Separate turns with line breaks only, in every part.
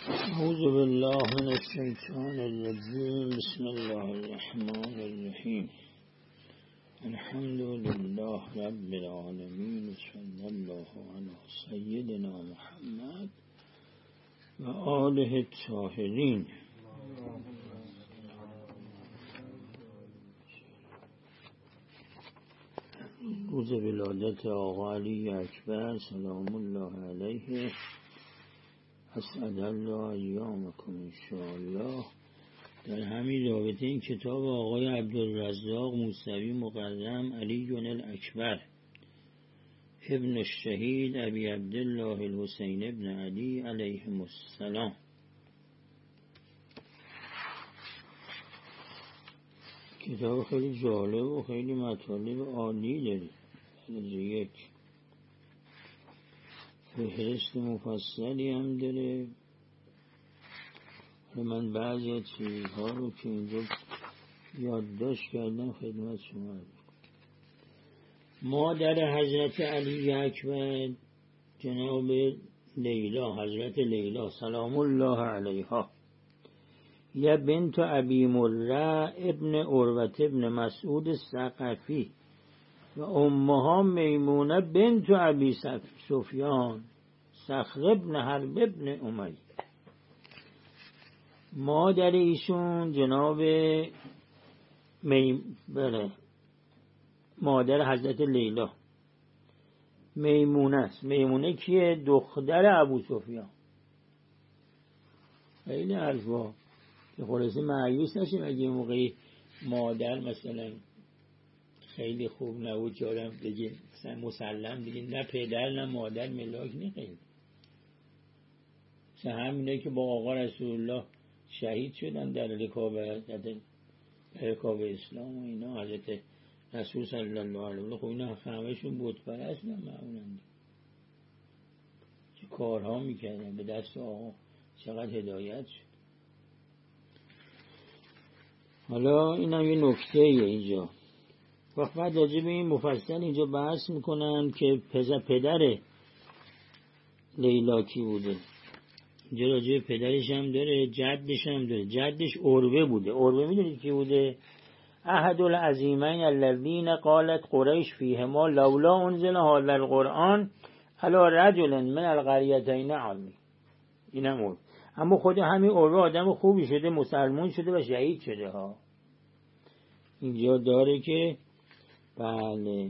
اعوذ بالله من الشیطان الرجیم. بسم الله الرحمن الرحیم. الحمد لله رب العالمین. صلی الله علی سیدنا محمد و آله الطاهرین. روز ولادت آقا علی اکبر سلام الله علیه، اسعد الله ایامکم انشاءالله. در همین رابطه این کتاب آقای عبدالرزاق موسوی مقدم علی الاکبر ابن الشهید ابی عبدالله الحسین ابن علی علیهم السلام، کتاب خیلی جالب و خیلی مطالب عالی داره. از یک فهرست مفصلی هم داره. من بعضی از چیزها رو که اینجا یادداشت کردم خدمت شما رو. مادر حضرت علی اکبر جناب لیلا، حضرت لیلا سلام الله علیها، یا بنت ابی مره ابن عروة ابن مسعود الثقفی و امها میمونه بنت ابی سفیان صخر ابن حرب ابن امیه. مادر ایشون جناب مادر حضرت لیلا میمونه است. میمونه کیه؟ دختر ابو سفیان. خیلی حرفا که خلاصه مایوس نشیم اگه موقعی مادر مثلا خیلی خوب نبود که آدم بگه مثلا مسلم بگه نه پدر نه مادر ملاک نخیلی. مثلا همینه که با آقا رسول الله شهید شدن در رکاب اسلام و اینا، حضرت رسول صلی الله علیه و آله، خب اینا همه‌شون بت پرست معمولاً چه کارها میکردن به دست آقا، چقدر هدایت شد. حالا اینم یه نکته اینجا. وقت بعد راجع به این مفصل اینجا بحث میکنن که پدر لیلا کی بوده. اینجا راجع به پدرش هم داره، جدش هم داره. جدش عروه بوده. عروه میدونید کی بوده؟ احد العظیمین الذین قالت قریش فیهما لولا انزل هذا القرآن علی رجل من القریتین عظیم. اینم عروه. اما خود همین عروه آدم خوبی شده، مسلمان شده و شهید شده ها. اینجا داره که بله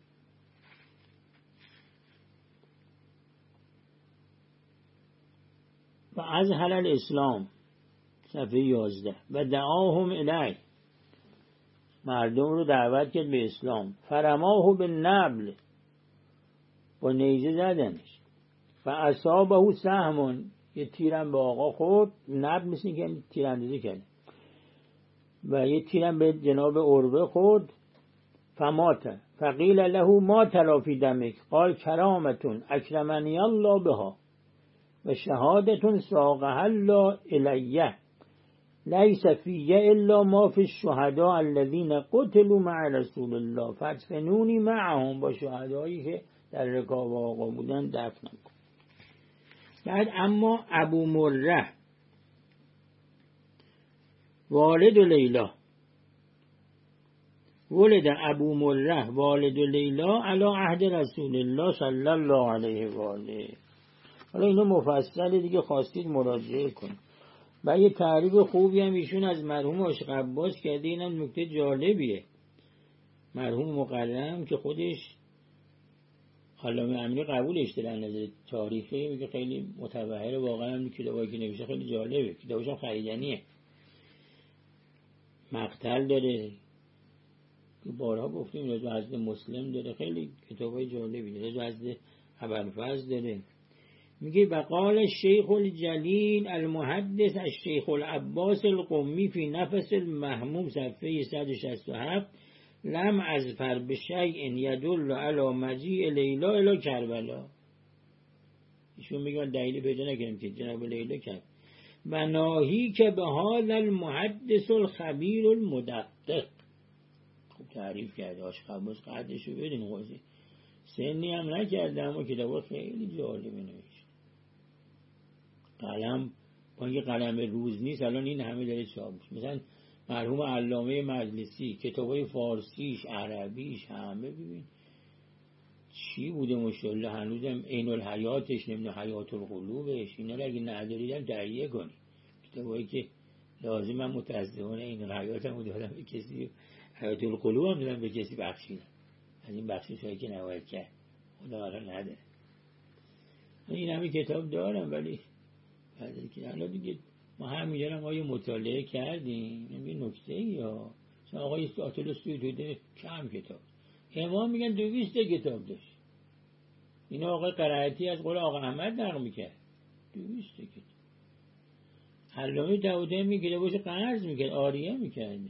و از حلال اسلام صفحه 11 و دعاهم الیه، مردم رو دعوت کرد به اسلام. فرماه به نبل، با نیزه زدنش. و اصابه سهم، یه تیرم به آقا خورد. نبل مثل که تیراندازی کرد و یه تیرم به جناب عروه خورد. فمات. فقیل له ما تری فی دمک قال کرامتون اکرمنی الله بها و شهادتون ساقها الله الیه لیس فیه الا ما فی الشهداء الذین قتلوا مع رسول الله فادفنونی معهم، با شهدایی که در رکاب آقا بودن دفن کن. بعد اما ابو مره والد لیلا، ولد ابو مره والد لیلا علی عهد رسول الله صلی الله علیه و آله. حالا اینو مفصل دیگه خواستید مراجعه کنید. و یه تعریف خوبی هم ایشون از مرحوم عاشق عباس کرده. اینم نکته جالبیه. مرحوم مقرم که خودش علامه امینی قبولش داره از نظر تاریخی، میگه خیلی متبحر. واقعا هم کتابایی که نوشته خیلی جالبه، کتابش هم خریدنیه. مقتل داره که بارها گفتیم، رجوع حضرت مسلم داره، خیلی کتابای جالبی داره. رجوع حضرت ابوالفضل داره. میگه وقال الشیخ الجلیل المحدث الشیخ العباس القمی فی نفس المهموم صفحه 167 لم اظفر بشیء یدل علی مجیء لیلا الی کربلا. ایشون میگه دلیلی پیدا نکردم که جناب لیلا کرد. و ناهی که به حال المحدث الخبیر المدقق. خوب تعریف کرده. عاشق عباس قدرشو بدین قضیه. سنی هم نکرده اما کتابا خیلی جالبه نوشته. قلم با اینکه قلم روز نیست الان این همه داره چاپ میشه. مثلا مرحوم علامه مجلسی کتابای فارسیش، عربیش، همه ببین چی بوده ماشاءالله. هنوزم عین الحیاتش، نمیدونم حیات القلوبش، اینا رو اگه نداریدم تهیه کنی. کتابایی که لازم، من متاسفانه عین الحیاتم دادم به کسی، حیات القلوب هم دادم به کسی بخشیدم. از این بخشش هایی که نباید کرد خدا قرار نده. این همه کتاب دارم ولی بعد که الان دیگه ما هم میگرم آیا مطالعه کردیم این نکته یا آقای آتل سویدوده کم کتاب، امام میگن 200 کتاب داشت. اینا آقای قرائتی از قول آقا احمد نقل میکرد 200 کتاب. علامه داودی میگه باشه قرض میکرد، آریه میکرد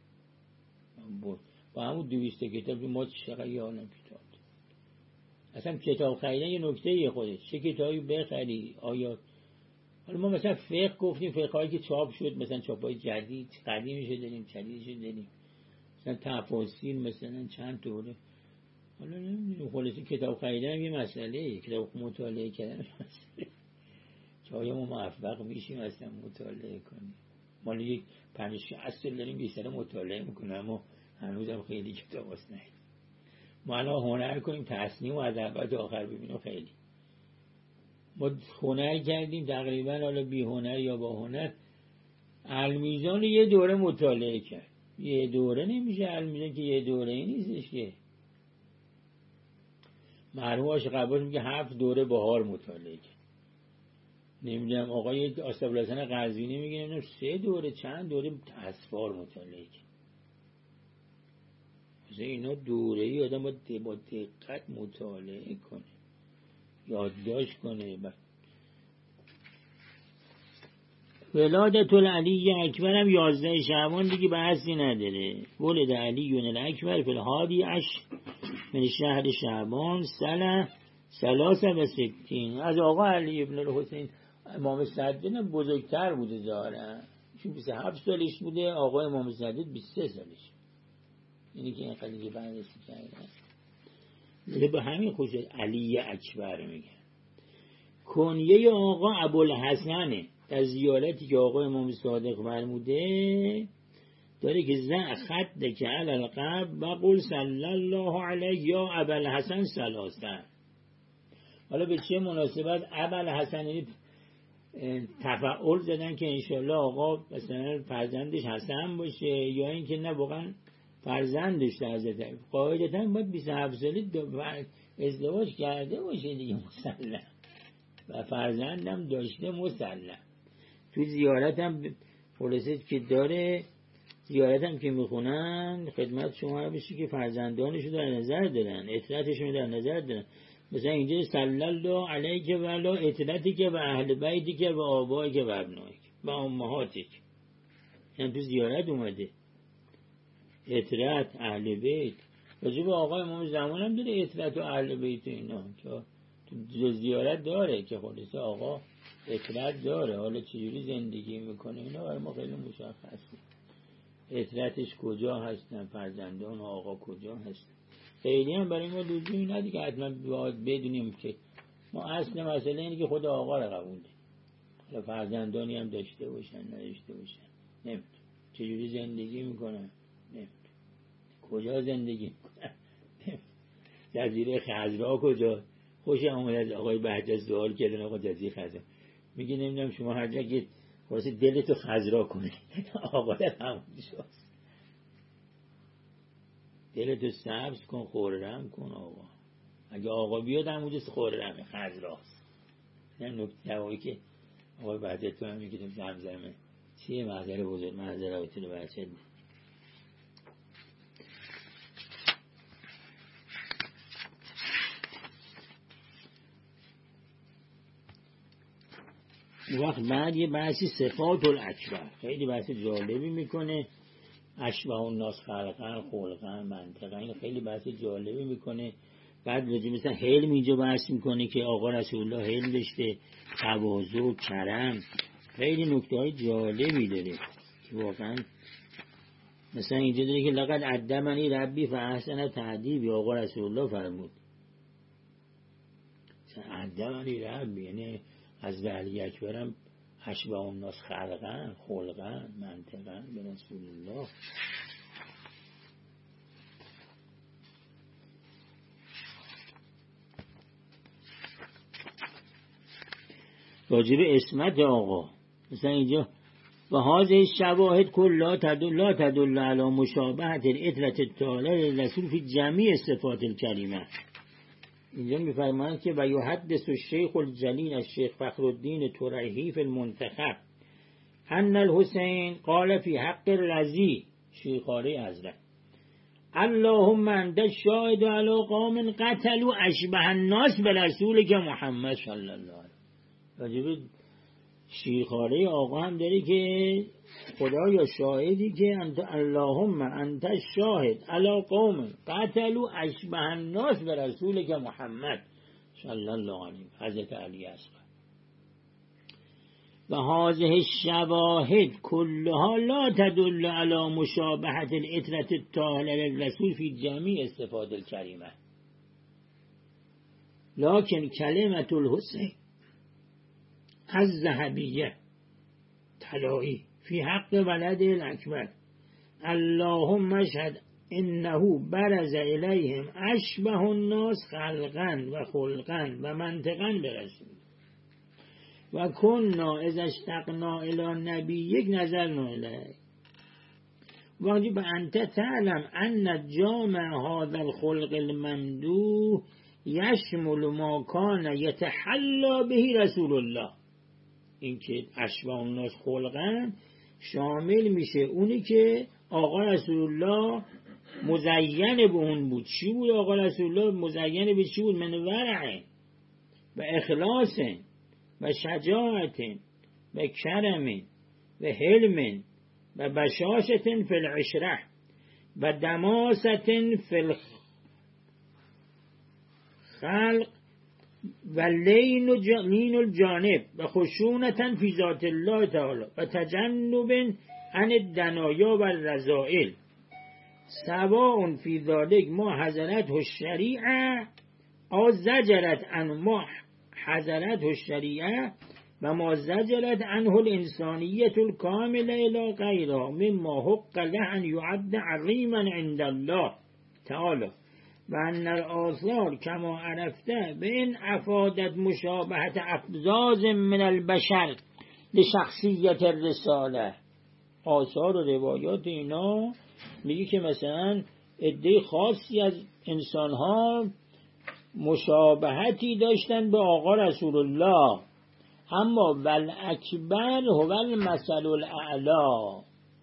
با همون 200 کتاب. ما چقدر یادم کتاب اصلا کتاب خریدن یه نکته خودش، چه کتابی بخری آیا. حالا ما مثلا فقه گفتیم، فقه هایی که چاپ شد مثلا چاپای جدید، قدیمش داریم جدیدش داریم، مثلا تفاصیل مثلا چند دوره. حالا نمیدونم خلاصی کتاب خریدن یه مسئله، کتاب مطالعه کردن مسئله که آیا ما موفق میشیم اصلا مطالعه کنیم. ما یک 5-6 سال داریم بیشتر مطالعه میکنیم اما هنوزم خیلی کتاب هست نه. ما الان هنر کنیم تصنیف و از اول تا آخر ببینیم، خیلی ما هنر کردیم تقریبا، حالا بی هنر یا با هنر. المیزان یه دوره مطالعه کرد، یه دوره نمیشه المیزان که یه دوره ای نیستش که. مرحوم عاشق عباس میگه 7 دوره بهار مطالعه کرد. نمیدونم آقای آصف‌الحسن قزوینی میگه نمیدونم 3 دوره چند دوره اسفار مطالعه کرد. مثلا اینا دوره ای آدم با دقت مطالعه کنه، یادداشت کنه. ولادت العلی اکبر هم 11 شعبان دیگه بحثی نداره. ولد علی الاکبر فی الحادی عشر من شهر شعبان سنه 63. از آقا علی ابن الحسین امام صدر بزرگتر بوده داره، چون 27 سالش بوده، آقا امام صدر 23 سالش. اینی که این قضیه بررسی کرده به همین خصوص علی اکبر میگن. کنیه آقا ابوالحسنه، در زیارتی که آقا امام صادق فرموده داره که زن خط که علی القبر و قل صلی الله علیه یا ابوالحسن ثلاثه. حالا به چه مناسبت ابوالحسن یعنی تفعول زدن که انشالله آقا مثلا فرزندش حسن باشه، یا اینکه نه واقعا فرزند داشته حضرت. قاعدتا باید 27 ساله ازدواج کرده باشه دیگه مسلم، و فرزندم داشته مسلم. تو زیارتم خلاصه که داره، زیارتم که میخونن خدمت شما بشه که فرزندانشو در نظر دارن، اطلاعاتشون در نظر دارن. مثلا اینجا صلی الله علیک و علی اطلاعاتک و اهل بیتک و آبائک و ابنائک و امهاتک. یعنی تو زیارت اومده اطلاعات اهل بیت. راجب آقای امام زمان هم داره اطلاعات و اهل بیت اینا که تو زیارت داره که خلاصه آقا اطلاعات داره. حالا چجوری زندگی میکنه اینا برای ما خیلی مشخصه. اطلاعاتش کجا هستن، فرزندان آقا کجا هستن. خیلی هم برای ما لزومی نداره که حتما بدونیم که ما اصل مسئله اینه که خود آقا رو قبول داریم. حالا فرزندانی هم داشته باشن نداشته باشن نمیدونم چجوری زندگی میکنن، نمیدونم کجا زندگی میکنن، جزیره خضرا کجا. خوشم اومد از آقای بهجت سوال کردن آقا جزیره خضرا، میگه نمیدونم شما هر جا که واسه دلتو خضرا کنی آقا همون شاست، دلتو سبز کن خورم کن آقا. اگه آقا بیاد همونجا خورمه خضراست. این نکته هایی که آقای بهجت تو هم میگه تو زمزمه چیه محضر بزرگ محضر آیتون بچه. وقت بعد یه بحثی صفات الاکبر خیلی بحث جالبی میکنه. اشبه الناس خلقا خلقا منطقا، این خیلی بحث جالبی میکنه. بعد راجع مثلا حلم اینجا بحث میکنه که آقا رسول الله حلم داشته، تواضع، کرم، خیلی نکته های جالبی داره که واقعا مثلا اینجا داره که لقد ادبنی ربی فاحسن تأدیبی، آقا رسول الله فرمود ادبنی ربی، یعنی از علی اکبرم اشبه الناس خلقا خلقا منطقا به رسول الله. راجب اسمت آقا مثلا اینجا و هذه الشواهد كلها لا تدل على مشابهة العترة الطاهرة للرسول في جميع الصفات الكريمة. اینجا میفرمایند که و یحدث الشیخ الجلیل الشیخ فخرالدین ترحی فی المنتخب ان الحسین قال فی حق الرضی شیخاره حضرت اللهم انت الشاهد علی قوم قتلوا اشبه الناس برسولک محمد صلی الله علیه و آله. شیخاره آقا هم داره که خدایا شاهدی که انت اللهم انت شاهد علی قوم قتلوا اشبه الناس برسولک محمد صلی الله علیه حضرت علی اصغر. و هذه الشواهد كلها لا تدل على مشابهة العترة الطاهرة للرسول في جميع الصفات الكريمة لكن كلمة الحسين الذهبية طلائي في حق ولده الأكبر اللهم اشهد إنه برز إليهم أشبه الناس خلقا وخلقا ومنطقا برسول و كنا اذا اشتقنا الى نبيك نظرنا اليه واجب انت تعلم ان جامع هذا الخلق الممدوح يشمل ما كان يتحلى به رسول الله. این که اشبه الناس خلقا شامل میشه اونی که آقا رسول الله مزین به اون بود. چی بود آقا رسول الله مزین به چی بود؟ من ورع و اخلاص و شجاعت و کرم و حلم و بشاشت فی العشره و دماست فی الخلق و لین الجانب و خشونة فی ذات الله تعالی و تجنب عن الدنایا و الرذائل سواء فی ذلک ما حضرته الشریعه او زجرت عن ما حضرته الشریعه و ما زجرت عنه الانسانیت الکامله الى غیرها مما حق له ان یعد عظیما عند الله تعالی و ان الآثار کما عرفته به این افادت مشابهت افزاز من البشر لشخصیت الرساله. آثار و روایات اینا میگه که مثلا عده خاصی از انسانها مشابهتی داشتن به آقا رسول الله، اما والاکبر هو المثل الاعلی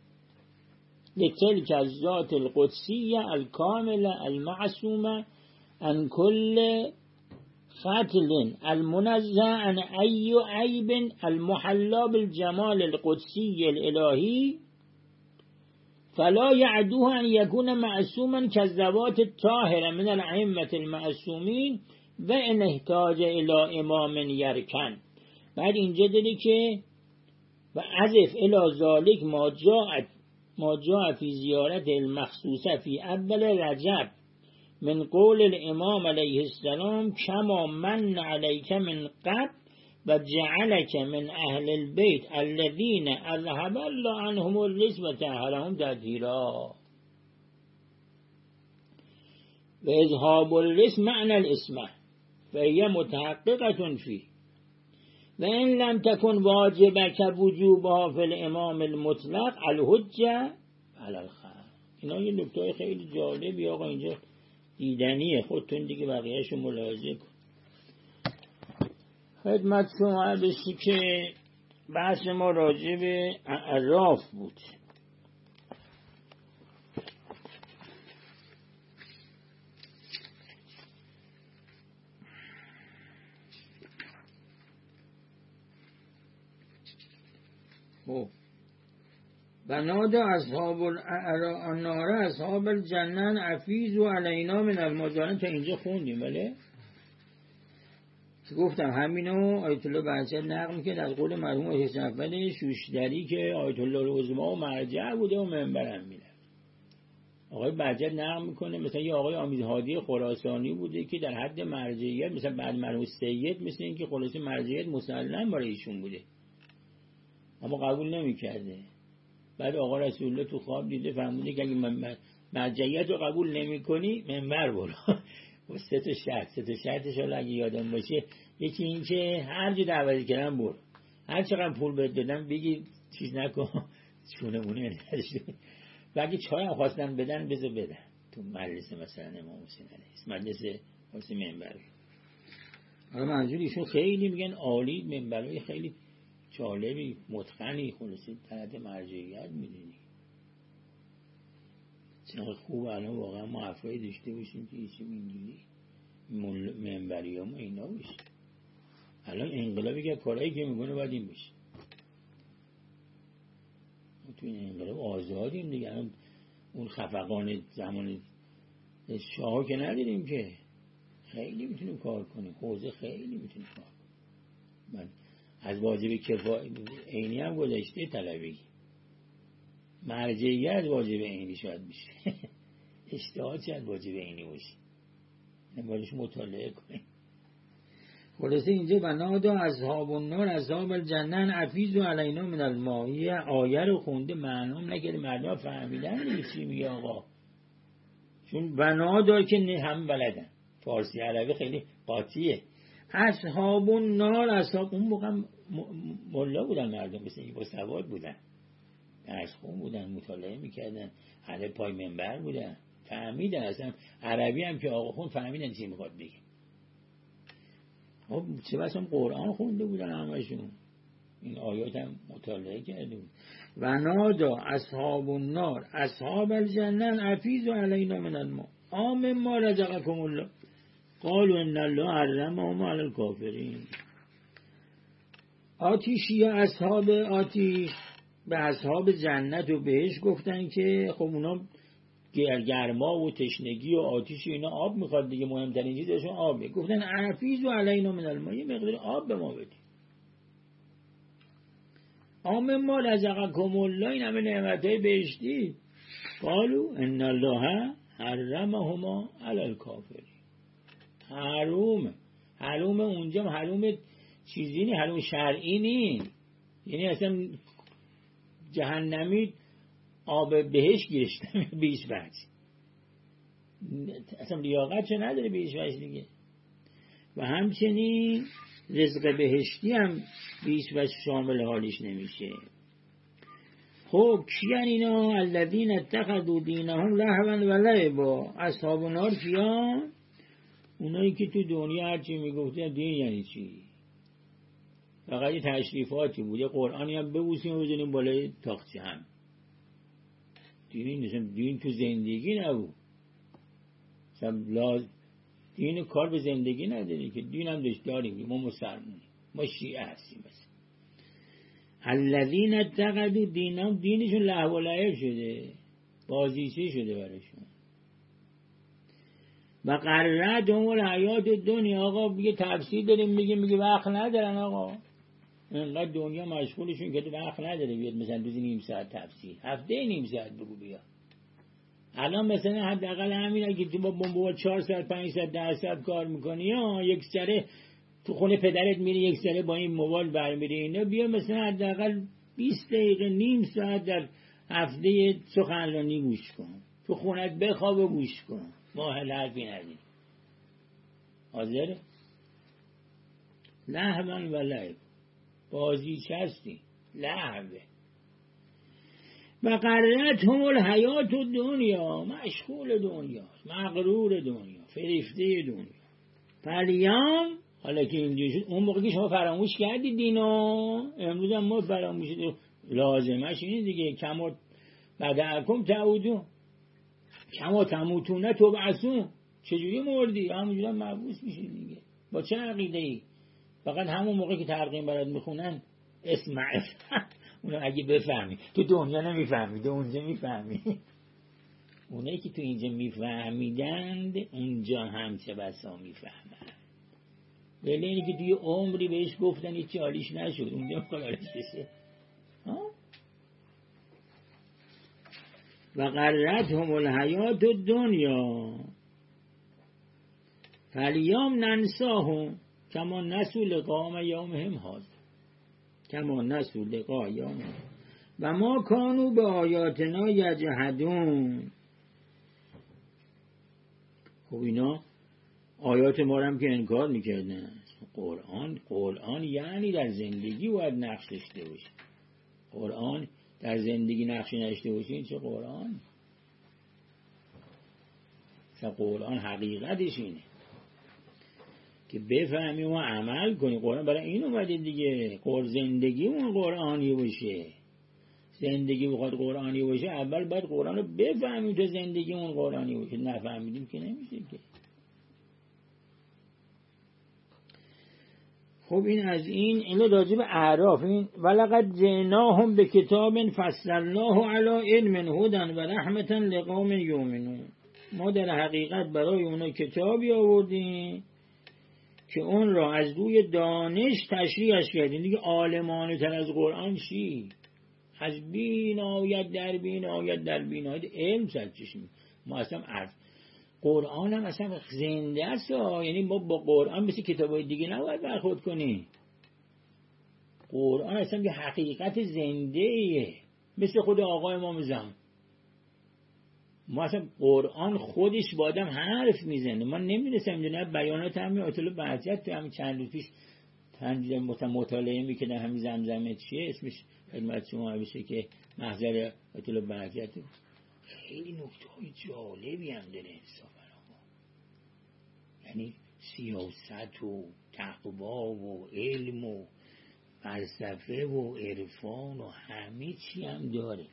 لتلك الذات القدسیه الکامله المعصومه عن كل خاتل المنزه عن ای عیب المحلا بالجمال القدسی الالهی فلا يعدوه أن يكون معصوما كالذوات الطاهرة من الأئمة المعصومين و ان احتاج الى امام یرکن. بعد اینجا داری که و عزف الى ذالک ما جاء فی زیارت المخصوصه فی اول رجب من قول الامام علیه السلام کما من علیک من قبل و جعلک من اهل البیت الذین اذهب الله عنهم الرجس و طهرهم تطهیرا. و اذهاب الرجس معنى الاسمه فهي متحققه فيه و ان لم تكن واجبه كوجوبها في الامام المطلق الحجه علی الخلق. اینا یه نکته خیلی جالبی آقا اینجا دیدنیه، خودتون دیگه بقیه‌اشو ملاحظه کن. خدمت شما بسی که بحث ما راجع به اعراف بود. بنادى اصحاب النار اصحاب الجنه افیضوا علینا من الماء. تا اینجا خوندیم بله؟ گفتم همینو آیت الله بهجت نقل کرد از قول مرحوم حسین افندی شوشتری که آیت الله العظمی و مرجع بوده و منبرم میره. آقای بهجت نقل میکنه مثلا یه آقای امیدهادی خراسانی بوده که در حد مرجعیت مثلا بعد مرحوم سید مثل این که خلاص مرجعیت مسلم برای ایشون بوده. اما قبول نمیکرده. بعد آقا رسول الله تو خواب دیده فهمیده که اگه مرجعیت رو قبول نمیکنی منبر برو. و سه تا شرطش حالا اگه یادم باشه، یکی این که هر جا دعوت کردن برو، هر چقدر پول بهت دادن بگی چیز نکن، چونه مونه نداشته. و اگه چای هم خواستن بدن بذار بدن تو مجلس مثلا امام حسین علیه السلام، مجلس واسه منبر. حالا منظور ایشون خیلی میگن عالی، منبرای خیلی جالبی متقنی، خلاصی تحت مرجعیت میدونی. چقدر خوب الان واقعا ما افرادی داشته باشیم که ایشون اینجوری منبری ها ما اینا باشیم. الان انقلابی که کارهایی که میکنه باید این بشه. ما تو این انقلاب آزادیم دیگه. الان اون خفقان زمان شاه که نداریم که خیلی میتونیم کار کنیم، حوزه خیلی میتونیم کار کنیم. من از واجب کفایت عینی هم گذاشته طلبی، مرجعیت واجب عینی شاید بشه. اجتهاد شاید واجب عینی باشه، نبایدش مطالعه کنیم. خلاصه اینجا بنادا اصحاب النار اصحاب الجنه افیض علینا من الماء، آیه رو خونده معلوم نکرده، مردم فهمیدن دیگه چی میگه آقا، چون بنادا که هم بلدن، فارسی عربی خیلی قاطیه. اصحاب النار، اصحاب اون موقع ملا بودن مردم، مثل اینکه با سواد بودن، درس خون بودن، مطالعه میکردن، اهل پای منبر بودن، فهمیدن اصلا عربی هم که آقا خون فهمیدن چی میخواد بگه. خب چه بسا قرآن خونده بودن همشون، این آیات هم مطالعه کرده بود. و نادا اصحاب النار اصحاب الجنه افیض علینا من الماء آمن ما رزقکم الله قالوا ان الله حرمهما علی الکافرین. آتیشی اصحاب آتیش به اصحاب جنت و بهش گفتن که خب اونا گرما و تشنگی و آتیش اینا آب میخواد دیگه، مهمترین چیزشون آبه. گفتن افیض علینا من الماء، یه مقدار آب به ما بدید. آمن ما رزقکم الله، این همه نعمتهای بهشتی. قالوا ان الله حرمهما علی الکافرین. حروم اونجا حروم چیزی نی، حروم شرعی نی، یعنی اصلا جهنمی آب بهش گیرشتن بیش وجه، اصلا لیاقت چه نداره بیش وجه دیگه. و همچنین رزق بهشتی هم بیش وجه شامل حالیش نمیشه. خب کیان اینا؟ الذین اتخذوا دینهم لهوا و لعبا. اصحاب النار کیان؟ اونایی که تو دنیا هرچی میگفتن دین یعنی چی؟ فقط تشریفاتی بود، یه قرآنی هم ببوسیم و بزنیم بالای تاقچه هم. دین تو زندگی نبود. دین کار به زندگی نداری که، دین هم داریم، ما مسلمونیم، ما شیعه هستیم. مثلا الذین اتخذوا دینهم، دینشون لهو و لعب شده، بازیچه شده براشون. و غرتهم الحیات الدنیا. آقا یه تفسیر داریم میگه وقت ندارن آقا، اینقدر دنیا مشغولشون که وقت نداره بیاد مثلا روزی نیم ساعت تفسیر، هفته نیم ساعت بگو بیا. الان مثلا حداقل همین اگه تو با بمبو 4 ساعت 5 ساعت 10 ساعت کار میکنی، یک سره تو خونه پدرت میری، یک سره با این موبایل برمیری، اینا بیا مثلا حداقل 20 دقیقه نیم ساعت در هفته سخنرانی گوش کن، تو خونت بخواب و گوش کن، ما حرفی نداریم. حاضر لهوا و لعب، بازی چستی لعبه. و غرتهم الحیات الدنیا، مشغول دنیاست، مغرور دنیا، فریفته دنیا. فالیوم، حالا که اینجوری شد، اون موقع که شما فراموش کردید دینو، امروز هم ما فراموش شد، لازمش اینه دیگه. کما بدعکم تعودون کما تموتون تبعثون، چجوری مردی همونجوری هم مبعوث میشی دیگه. با چه عقیده ای؟ فقط همون موقع که ترقیم برات میخونن اسمع اونو اگه بفهمی، تو دنیا نمیفهمی، تو اونجا میفهمی. اونایی که تو اینجا میفهمیدند اونجا هم چه بسا میفهمند. ولی اینی که توی عمری بهش گفتن هیچی حالیش نشد، اونجا خلالش بشه. و غرتهم الحیات الدنیا فالیوم ننساهم کما نسوا لقاء یومهم هذا. کما نسوا لقاء یوم و ما کانوا به آیاتنا یجحدون. خب اینا آیات ما رو هم که انکار میکردن. قرآن یعنی در زندگی باید نقش داشته باشه. قرآن در زندگی نقشی نشته باشه این چه قرآن؟ قرآن حقیقتش اینه که بفهمیم و عمل کنیم. قرآن برای این اومده دیگه. زندگیمون قرآنی باشه. زندگی بخواد قرآنی باشه اول باید قرآن رو بفهمیم تا زندگیمون قرآنی باشه. نفهمیدیم که نمیشه که. خب این از این راجع به اعراف. این ولقد جئناهم بکتاب فصلناه علی علم هدی و رحمة لقوم یؤمنون. ما در حقیقت برای اونا کتابی آوردیم که اون را از روی دانش تشریحش کردیم. دیگه عالمانه تر از قرآن چی؟ از بین آیت در بین آیت در بین آیت علم سرچشمه. ما اصلا عرض قرآن هم اصلا زنده است. یعنی ما با قرآن مثل کتابای دیگه نباید برخورد کنیم. قرآن اصلا یه حقیقت زنده ایه، مثل خود آقای امام زمان. ما اصلا قرآن خودش با آدم حرف میزنه. ما نمی‌رسیم نه بیانات همین آیت الله بهجت همین چند روز پیش مطالعه میکنه همین زمزمه چیه اسمش خدمت شما بشه که محضر آیت الله بهجت. خیلی نکته‌های جالبی هم داره انصافا. یعنی سیاست و تقوا و علم و فلسفه و عرفان و همه چی هم داره.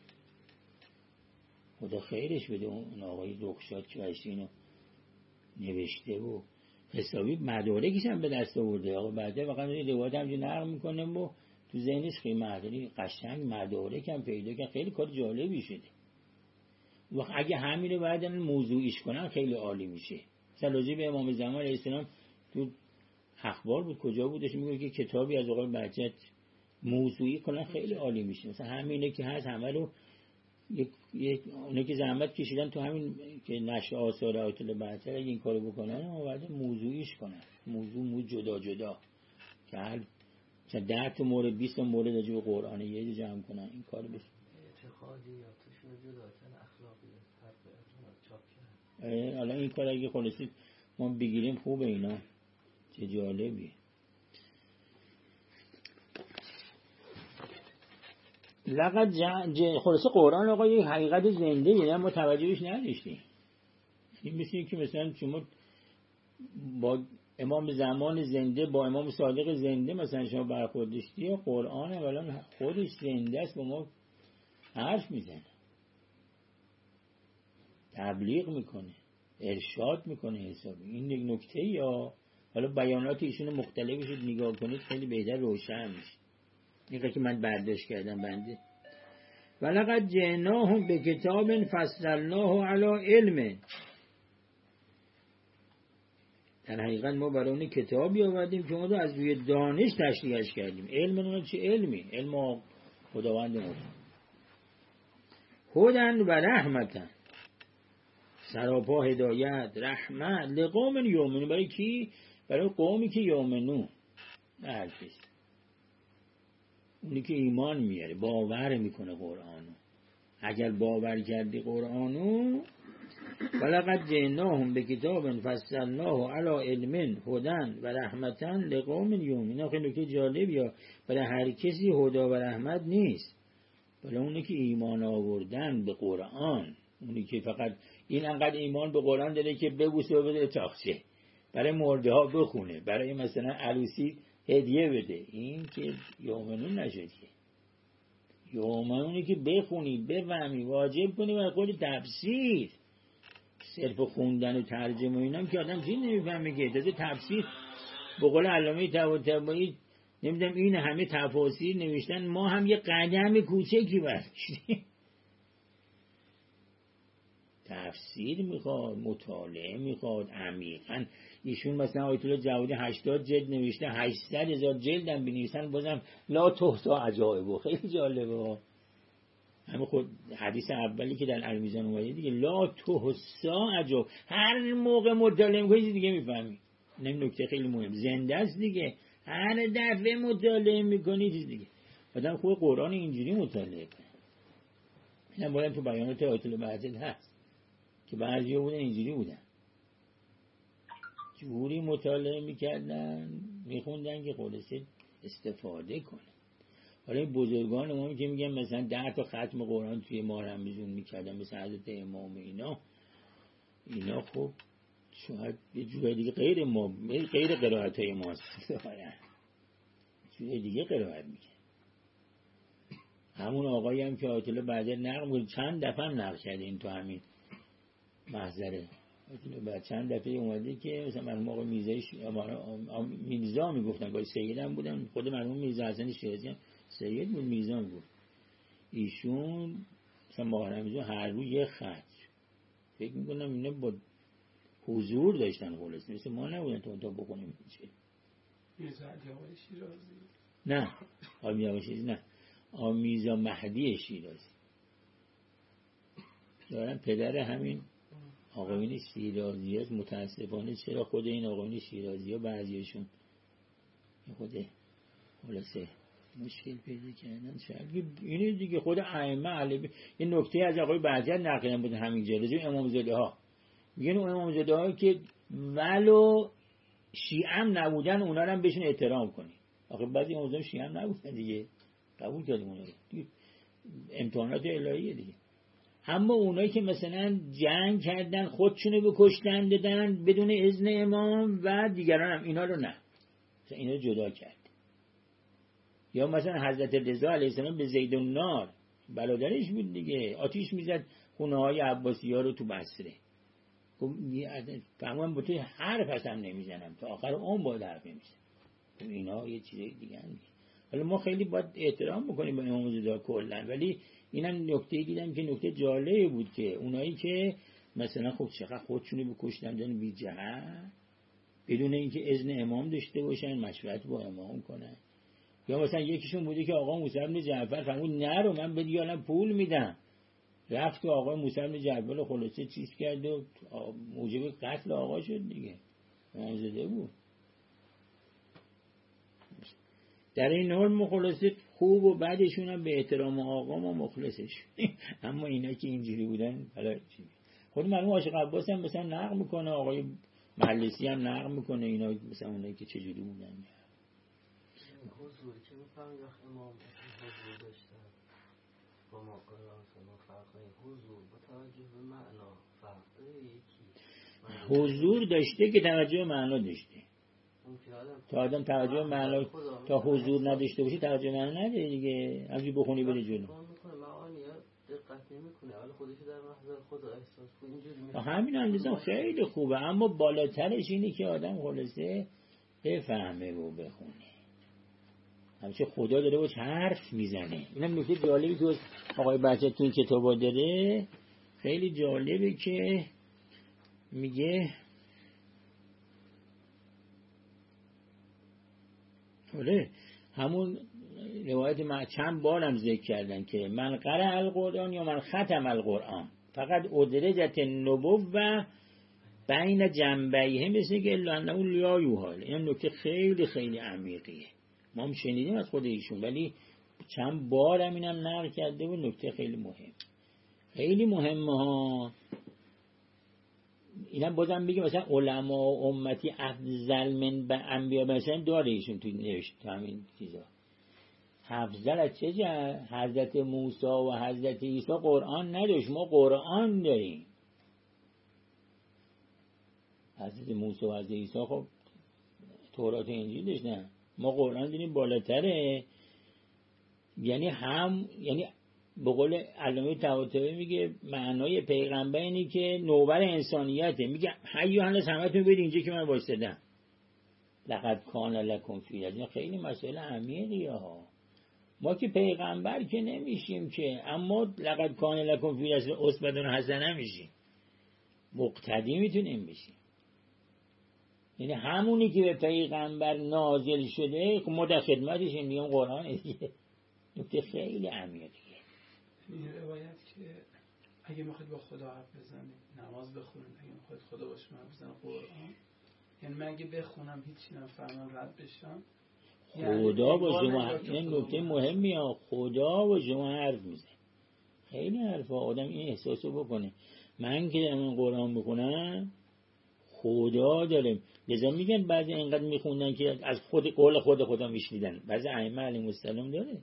خدا خیرش بده اون آقای رخشاد که اینو نوشته و حسابی مدارکش هم به دست آورده. آقا بعد واقعا روایت هم نقل میکنه و تو ذهنش خیلی مدارک قشنگ مدارک هم پیدا که خیلی کار جالبی شده. و اگه همین رو بعدن موضوعیش کنن خیلی عالی میشه. مثلا راجع به امام زمان علیه السلام تو اخبار بود کجا بودش میگه که کتابی از آقای بهجت موضوعی کنن خیلی عالی میشه. مثلا همینه که هست همه رو اونه که زحمت کشیدن تو همین که نشر آثار آیت الله بهجت اگه این کارو بکنن و بعد موضوعیش کنن. موضوع جدا جدا که هر 10 تا مورد 20 تا مورد راجع به قرآن یه جمع کنن این کارو بشه.
اعتقادی یا توشون جداتن اخلاقی حرف چاپ کردن.
حالا این کار اگه خلاصید ما بگیریم خوبه. اینا چه جالبی. لقد خلاصه قرآن آقا یه حقیقت زنده یه ما توجهش نداشتیم. این مثل که مثلا شما با امام زمان زنده با امام صادق زنده مثلا شما برخورد داشتی یا قرآن اولا خودش زنده است با ما حرف میزنه، تبلیغ میکنه، ارشاد میکنه حسابی. این یک نکته. یا حالا بیانات ایشون مختلفش نگاه کنید خیلی بهتر روشن میشه. این که من برداشت کردم بنده. ولقد جئناهم بکتاب فصلناه علی علم. در حقیقت ما برای اون کتابی آوردیم که اون رو از روی دانش تشریحش کردیم. علم اون چه علمی؟ علم خداوند ما. هدی و رحمتا، سراپا هدایت، رحمت، لقوم یؤمنون. برای کی؟ برای قومی که یؤمنون. هر کس اونی که ایمان میاره، باور میکنه قرآنو. اگر باور کردی قرآنو ولقد جئناهم بکتاب فصلناه علی علم هدی و رحمتا لقوم یؤمنون. خیلی نکته جالبیه. برای هر کسی هدا و رحمت نیست، برای اونی که ایمان آوردن به قرآن. اونی که فقط این انقدر ایمان به قرآن داره که ببوسه و بده تاخچه، برای مرده ها بخونه، برای مثلا عروسی هدیه بده. این که یؤمنون نشد که. یؤمنونی که بخونی بفهمی واجب کنی و خود تفسیر. صرف خوندن و ترجمه و اینام که آدم چیز نمیفهمه که. تازه تفسیر به قول علامه طباطبایی نمیدونم این همه تفاسیر نوشتن ما هم یه قدم کوچکی برداشتیم. تفسیر میخواد، مطالعه میخواد عمیقاً. ایشون مثلا آیت الله جوادی 80 جلد نوشته، 800,000 جلد هم بنویسن بازم لا تحصی عجایب. خیلی جالبه. همه خود حدیث اولی که در المیزان اومده دیگه، لا تحصی عجایب. هر موقع مطالعه میکنی چیز دیگه میفهمی. این نکته خیلی مهم، زنده است دیگه. هر دفعه مطالعه میکنی چیز دیگه. آدم خوب قرآن اینجوری مطالعه کنه. اینم باید تو بیانات آیت البهجت هست که بعضیا بودن اینجوری بودن، جوری مطالعه میکردن میخوندن که خلاصه استفاده کنه. حالا این بزرگان ما که میگن مثلا 10 تا ختم قرآن توی ماه رمضان میکردن مثل حضرت امام اینا خب شاید یه جور دیگه غیر قرائت های ماست، جور دیگه قرائت میکنه. همون آقایی هم که آیت الله بعد نقل بود چند دفعه هم نقل کرده این تو همین محضره بعد چند دفعه اومده که مثلا مرحوم آقای میرزا میگفتن که سید هم بودن، خود مرحوم میرزا حسن شیرازی هم سید بود، میرزا میگفت ایشون مثلا ماه رمضان هر روز یه خط، فکر میکنم اینا با حضور داشتن خلاص مثل ما نبودن تا بکنیم چه
میرزا آقای شیرازی
نه آقای شیرازی نه میرزا مهدی شیرازی دارن پدر همین آقایون شیرازی هست. متاسفانه چرا خود این آقایون شیرازی ها بعضیشون خود خلاصه مشکل پیدا کردن شاید اینه دیگه خود ائمه علیه این نکته از آقای بهجت نقلن بودن همین جلسه امامزاده ها میگن اون امامزاده ها که ولو شیعه هم نبودن اونا رو هم بهشون احترام کنی. آخه بعضی امامزاده شیعه هم نبودن دیگه قبول کردیم اونا رو امتحانات الهیه دیگه. اما اونایی که مثلا جنگ کردن خودشونو بکشتن دادن بدون اذن امام و دیگران هم اینا رو نه اینا رو جدا کرد. یا مثلا حضرت رضا علیه السلام به زید النار برادرش بود دیگه آتیش میزد خونه های عباسی ها رو تو بصره. خب فهمون با توی حرف هستم نمیزنم تا آخر اون باید حرف نمیزنم. اینا یه چیزای دیگه هم دیگه. حالا ما خیلی باید احترام بکنیم با امام زاده کلا، ولی اینم نکته دیدم که نکته جالبی بود که اونایی که مثلا خب چقدر خودشونو بکشتن دادن بی جهت بدون اینکه اذن امام داشته باشن مشورت با امام کنن. یا مثلا یکیشون بوده که آقا موسی بن جعفر فرمود نرو من به دیگه پول میدم، رفت که آقا موسی بن جعفر خلاصه چیز کرد و موجب قتل آقا شد دیگه، امام زاده بود. در این حال مخلصه خوب و بعدشون هم به احترام آقا ما مخلصش اما اینا که اینجوری بودن حالا چی خود مرحوم عاشق عباس هم مثلا نقل میکنه، آقای مجلسی هم نقل میکنه اینا مثلا اونایی که چجوری بودن.
حضور که میفهمید وقت امام حضور داشتن با ما قرآن سنو فرقه حضور با توجه به معنا فرقه یکی
حضور داشته که توجه به معنا داشته. تا آدم توجه معنا تا حضور نداشته باشه توجه معنا نداره دیگه، همینجوری بخونی بره جلو
معانی دقت نمیکنه حالا خودش در محضر خدا احساس کنه اینجوری
همین اندازه خیلی خوبه، اما بالاترش اینه که آدم خلاصه بفهمه و بخونه همچه خدا داره باش حرف میزنه. اینم نکته جالبی که آقای بهجت تو این کتابا داره خیلی جالبه که میگه همون روایت ما چند بارم ذکر کردن که من قرأ القرآن یا من ختم القرآن فقط ادرجت نبوة بین جنبیه مثل که الا انه لا یوحال. این نکته خیلی خیلی عمیقیه، ما هم شنیدیم از خود ایشون ولی چند بارم اینم نقل کرده و نکته خیلی مهم خیلی مهمه ها. اینم بازم بگیم مثلا علما و امتی افضل من به انبیا مثلا داره ایشون توی نوشت همین چیزا. افضل از چه جهت؟ حضرت موسی و حضرت عیسی قرآن نداشت، ما قرآن داریم. حضرت موسی و حضرت عیسی خب تورات و انجیل داشتن، ما قرآن داریم بالاتره. یعنی به قول علامه طباطبایی میگه معنای پیغمبر اینه که نوبر انسانیته، میگه حیو هنوز همتون برید اینجا که من وایسادم لقد کان لکم فی رسول. خیلی مسئله عمیقیه ها، ما که پیغمبر که نمیشیم که، اما لقد کان لکم فی رسول اسوه حسنه میشیم، مقتدی میتونیم بشیم. یعنی همونی که به پیغمبر نازل شده ما در خدمتش میگم قرآن دیگه. نکته خیلی عمیقیه.
این روایت که اگه میخواید با خدا حرف بزنید نماز بخونید، اگه میخواید خدا باشه حرف بزنید قرآن، یعنی من اگه بخونم هیچی نفهمم رد بشم
خدا با شما این نکته مهمی ها، خدا با شما حرف میزنه. خیلی حرفا آدم این احساسو بکنه. من که دارم قرآن میخونم خدا داره. لذا میگن بعضی اینقدر میخوندن که از خود قول خدا میشنیدن. بعضی ائمه علیهم السلام داره.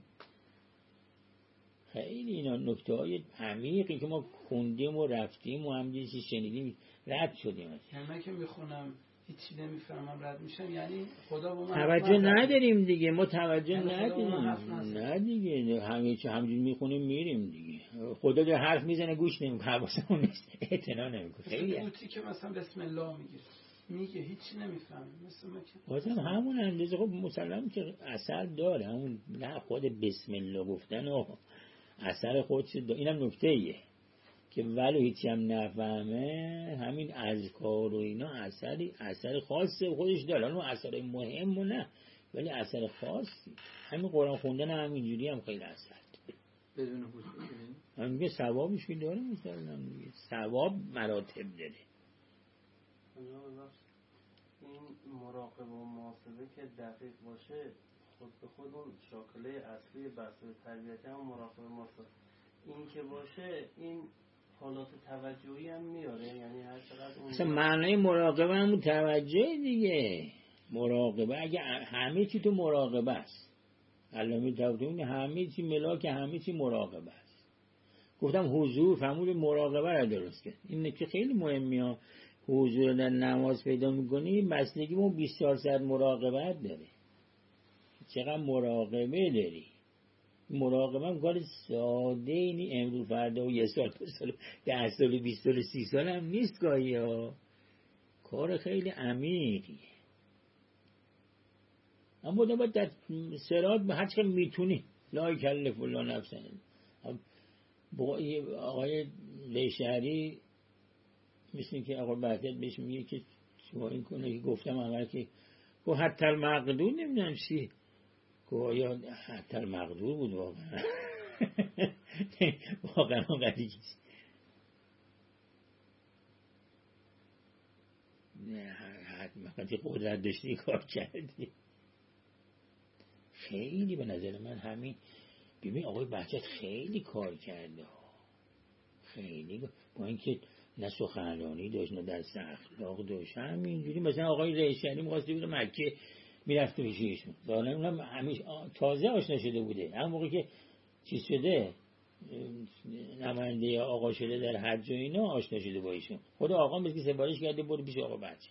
خیلی اینا نکته های عمیقی که ما خوندیم و رفتیم و هم چیزی شنیدیم رد شدیم.
یعنی من که میخونم هیچی نمیفهمم رد میشم، یعنی خدا با من
توجه نداریم دیگه، ما توجه نداریم. نه دیگه همینجوری میخونیم میریم دیگه. خدا داره حرف میزنه گوش نمیکنه، حواسمون نیست، اعتنا نمیکنه. خیلی
بوتی که مثلا بسم الله میگه هیچی نمیفهمم. مثلا
بازم همون اندازه خب مسلم که اثر داره، همون نه خود بسم الله گفتن و اثر خودش اینم نکته ایه که ولو هیچی هم نفهمه همین اذکار و اینا اثر خاصه خودش داره. اون اثر مهم و نه، ولی اثر خاصی. همین قرآن خوندن همینجوری هم خیلی اثر داره
بدون حضور.
هم میگه ثوابش که داره، مثلا میگه ثواب مراتب داره.
این مراقبه و محاسبه که دقیق باشه خود به خود اون شاکله اصلی بحث تربیتی هم مراقبه محاسبه این که باشه این حالات توجهی هم میاره. یعنی هر چقدر اون
اصلا معنای مراقبه هم توجه دیگه. مراقبه اگه همه چی تو مراقبه است، علامه طباطبایی همه چی ملاک همه چی مراقبه است. گفتم حضور فهمود مراقبه را درست کرد. این که خیلی مهمه. حضور در نماز پیدا میکنی بستگی به 24 ساعت مراقبت داره. چقدر مراقبه داری. مراقبه هم کار ساده اینی امروز فردا و یه سال 2 سال 10 سال 20 سال 30 سال هم نیست گاهی ها. کار خیلی عمیقیه. اما باید در سرات به هر چقدر میتونی لا یکلف الله نفسا. آقای لیشهری مثل که آقا بحثت بهش میگه که شما این کنه که گفتم اول که گفت حتی المقدور نمیدونم چی گفت یا حتی المقدور بود واقعا واقعا قدیگی نه حتی قدرت داشتی کار کردی. خیلی به نظر من همین ببین آقای بحثت خیلی کار کرده خیلی با اینکه نه سخنرانی داشت نه درس اخلاق داشت همینجوری. مثلا آقای ریشانی می‌خواسته بره مکه میرفت پیش ایشون دارن اونم همیشه تازه آشنا شده بوده. همون موقع که چیز شده نماینده آقا شده در حج و اینا آشنا شده با ایشون. خود آقا مثل که سفارش کرده برو پیش آقا بچه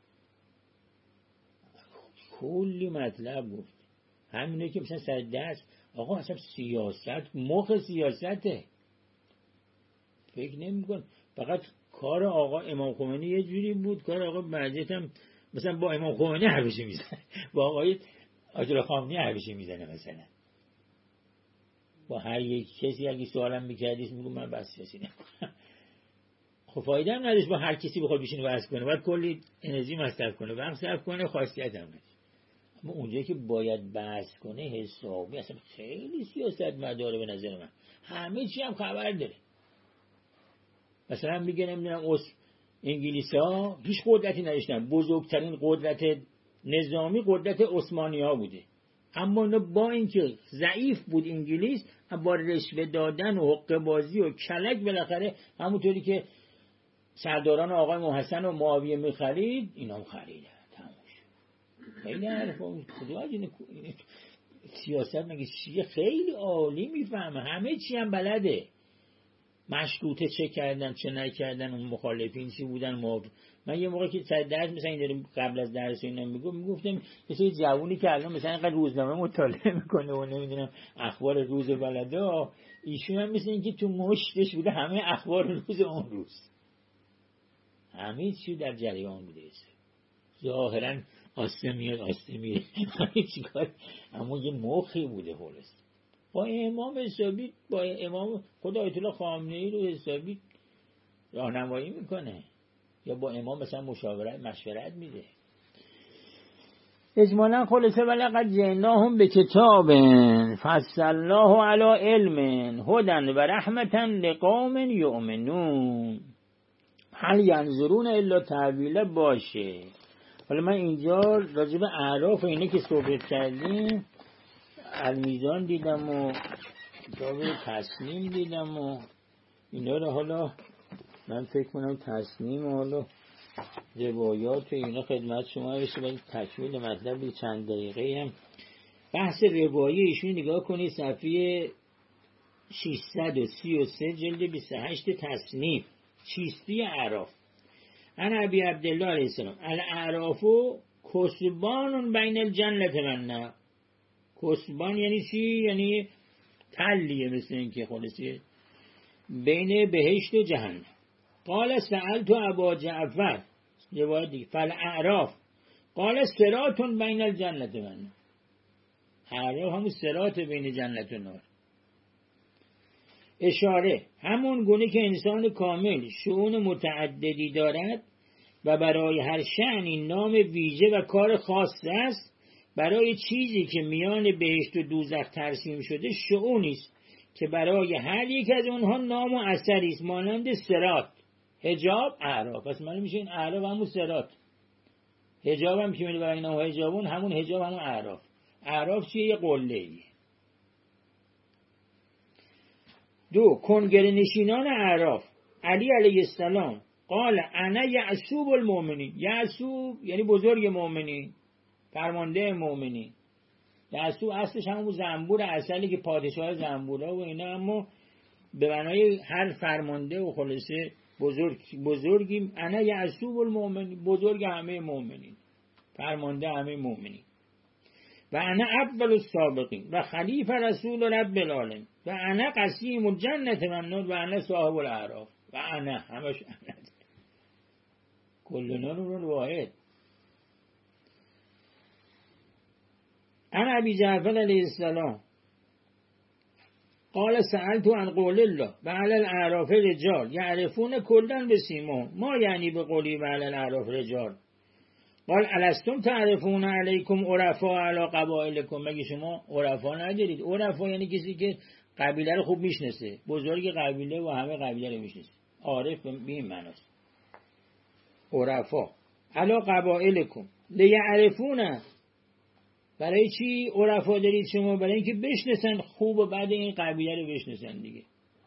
کلی مطلب گفت. همینه که مثلا سر دست آقا اصلا سیاست مخ سیاسته فکر نمی‌کن. فقط کار آقا امام خمینی یه جوری بود، کار آقا بعدیت هم مثلا با امام خمینی حرفش میزنه، با آقای آیت الله خامنه‌ای حرفش میزنه. مثلا با هر یک کسی اگه سوالم میکردیش میگم من بس کسی نکنم. خب فایده هم نداشت با هر کسی بخواد بشینه بحث کنه، باید کلی انرژی مصرف کنه، وقت صرف کنه، خاصیت هم نداره. اما اونجایی که باید بحث کنه حسابی اصلا خیلی سیاست مداره به نظر من. همه چی هم خبر داره. مثلا میگه نمیدونم انگلیسی ها هیچ قدرتی نداشتن، بزرگترین قدرت نظامی قدرت عثمانی ها بوده، اما اینا با اینکه ضعیف بود انگلیس با رشوه دادن و حقه بازی و کلک بالاخره همونطوری که سرداران آقای محسن و معاویه میخرید اینا هم خریدن. تموم شد. خیلی حرفا سیاست مگه چیه خیلی عالی میفهمه، همه چی هم بلده. مشروطه چه کردن چه نکردن، اون مخالفین چی بودن. من یه موقع که سر درس مثلا این قبل از درس اینا میگفتم مثلا جوونی که الان مثلا اینقدر روزنامه مطالعه میکنه و نمیدونم اخبار روز بلده، ایشون هم مثل اینکه تو مشتش بوده همه اخبار روز اون روز، همه چی در جریان بوده. ظاهرا آسته میاد آسته میره چیکار، اما یه مخی بوده خلاص. با امام حسابی با امام خود آیت الله خامنه‌ای رو حسابی راهنمایی میکنه یا با امام مثلا مشورت میده. اجمالا خلاصه ولقد جئناهم بکتاب فصلناه علی علم هدی و رحمتا لقوم یؤمنون هل ینظرون الا تأویله باشه. حالا من اینجا راجع به اعراف اینه که صحبت کردیم، المیزان دیدم و کتاب تصنیم دیدم و اینا رو، حالا من فکر کنم تصنیم و حالا روایات و اینا خدمت شما بشه، ولی تکمیل مطلب چند دقیقه هم بحث روایی ایشون نگاه کنید، صفحه 633 جلد 28 تصنیف، چیستی اعراف. انا ابی عبدالله علیه السلام الاعراف کسبان بین الجنت و النار. کسبان یعنی چی؟ یعنی تلیه، مثل این که خلاصه بین بهشت و جهنم. قال سألت ابا جعفر، روایت دیگه، فالاعراف قال صراط بین الجنت و النار. اعراف همون صراط بین جنت و نار. اشاره همون گونه که انسان کامل شؤون متعددی دارد و برای هر شأنی نام ویژه و کار خاص است، برای چیزی که میان بهشت و دوزخ ترسیم شده شؤونی است که برای هر یک از اونها نام و اثری است، مانند صراط، حجاب، اعراف. پس معلوم میشه این اعراف همون صراط، حجاب هم که میگه برای اینا حجابون، همون حجاب همون اعراف. اعراف چیه؟ یه قله‌ایه. دو، کنگره نشینان اعراف. علی علیه السلام قال انا یعصوب المؤمنین. یعصوب یعنی بزرگ مؤمنین، فرمانده مؤمنین. یعصوب اصلش همون زنبور اصلی که پادشاه زنبورا و اینا، اما به معنای هر فرمانده و خلاصه بزرگی. انا یعصوب المؤمنین، بزرگ همه مؤمنین، فرمانده همه مؤمنین. و انا اول السابقین و خلیفه رسول رب العالمین و انا قسیم الجنت و النار و انا صاحب الاعراف و انا همش انا کلنا رو واحد. انا ابی جعفر علیه السلام قال سألت عن قول الله و علی الاعراف رجال یعرفون کلا بسیماهم. ما یعنی به قولی و علی الاعراف رجال؟ قال الستم تعرفون علیکم عرفاء علی قبائلکم. مگه شما عرفا ندارید؟ عرفا یعنی کسی که قبیله رو خوب میشناسه، بزرگ قبیله و همه قبیله رو میشناسه. عارف به این معناست. عرفا علی قبائلکم لیعرفون. برای چی عرفا دارید شما؟ برای اینکه بشناسن خوب و بعد این قبیله رو بشناسن دیگه.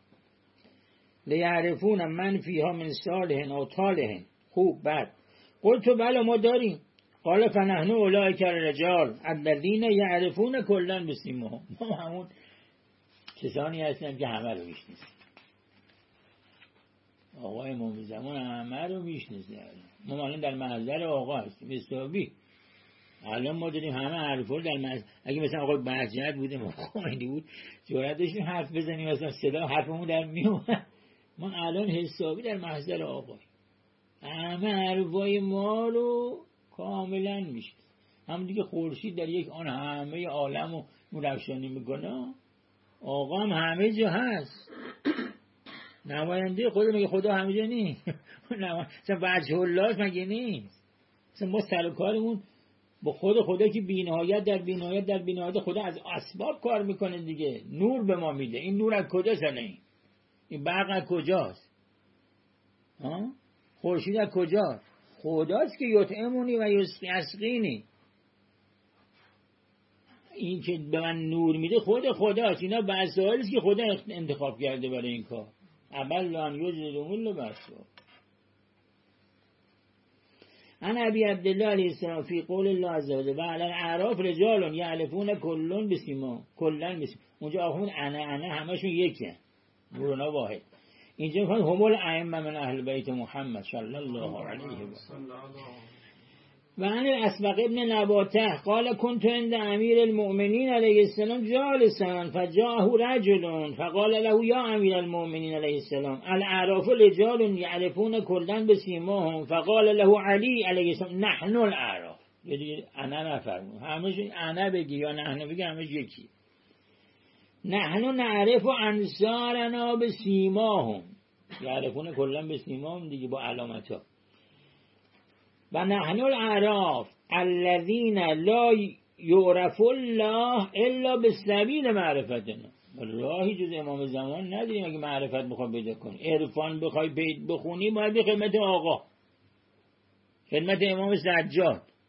لیعرفون من فیها من صالح و طالح، خوب بد. قلت بله ما داریم. قال فنحن اولئک الرجال الذین یعرفون کلا بسیماهم. ما همون کسانی هستیم که همه رو میشناسیم. آقای امام زمان همه رو میشناسه. ما الان در محضر آقا هستیم حسابی. الان ما داریم همه حرفا در محضر. اگه مثلا آقای بهجت بوده، ما خمینی بود، جرأت داشتیم حرف بزنیم، مثلا صدا حرفمون در میومد. ما الان حسابی در محضر آقا، همه حرفای ما رو کاملا میشت. هم دیگه خورشید در یک آن همه عالم رو روشنی میکنه. آقا هم همه جا هست. نماینده خدا، مگه خدا همه جا نیست؟ مثلا وجه الله مگه نیست؟ مثلا ما سر کارمون با خدا که بی‌نهایت در بی‌نهایت در بی‌نهایت، خدا از اسباب کار میکنه دیگه، نور به ما میده. این نور از کجاست؟ این برق از کجاست؟ خورشید از کجا؟ خداست که یطعمونی و یسقینی. این که به من نور میده خداست. اینا وسایلیست که خدا انتخاب کرده برای این کار. اول ان یجدون لباسا. انا ابی عبدالله علیه السلام فی قول الله عز وجل و علی الاعراف رجال یعرفون کلا بسیماهم. کلا بسیماهم اونجا آخون انا همشون یکیه، نورنا واحد. اینجا میخواد همول ائمه من اهل بیت محمد صلی الله علیه و سلم. و عن الاسبق ابن نباته قال كنت عند امیر المؤمنین علیه السلام جالسا فجاءه رجل فقال له یا امیر المؤمنین علیه السلام الاعراف رجال یعرفون کلا بسیماهم فقال له علی علیه السلام نحن الاعراف. یعنی انا نفرمون، همش انا بگی یا نحن بگی، همش یکی. نحن نعرف انصارنا بسیماهم، یعرفون کلا بسیماهم دیگه، با علامتها. و نحن الاعراف الذین لا یعرف الله الا بسبیل معرفتنا. راهی جز امام زمان نداریم اگه معرفت بخوای پیدا کنی، عرفان بخوای بخونی، باید به خدمت آقا، خدمت امام سجاد